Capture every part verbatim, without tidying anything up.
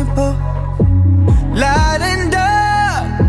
Oh, light and dark,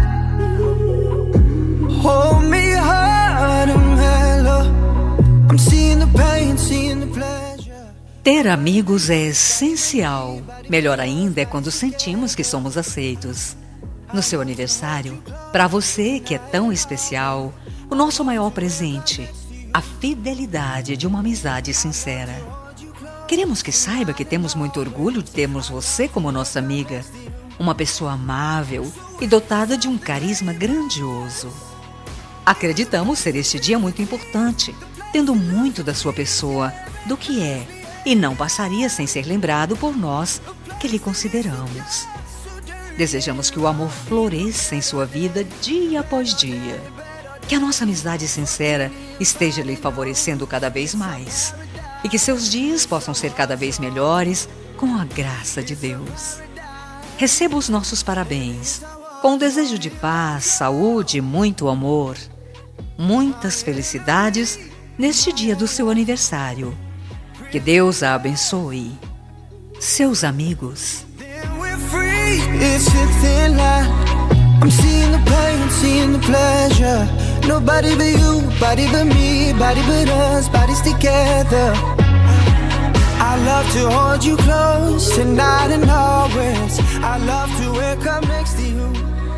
hold me hard and mellow. I'm seeing the pain, seeing the pleasure. Ter amigos é essencial. Melhor ainda é quando sentimos que somos aceitos. No seu aniversário, para você que é tão especial, o nosso maior presente, a fidelidade de uma amizade sincera. Queremos que saiba que temos muito orgulho de termos você como nossa amiga, uma pessoa amável e dotada de um carisma grandioso. Acreditamos ser este dia muito importante, tendo muito da sua pessoa, do que é, e não passaria sem ser lembrado por nós que lhe consideramos. Desejamos que o amor floresça em sua vida dia após dia. Que a nossa amizade sincera esteja lhe favorecendo cada vez mais. E que seus dias possam ser cada vez melhores com a graça de Deus. Receba os nossos parabéns, com o desejo de paz, saúde e muito amor. Muitas felicidades neste dia do seu aniversário. Que Deus a abençoe. Seus amigos. It's a thin line. I'm seeing the pain, seeing the pleasure. Nobody but you, body but me, body but us, bodies together. I love to hold you close tonight and always. I love to wake up next to you.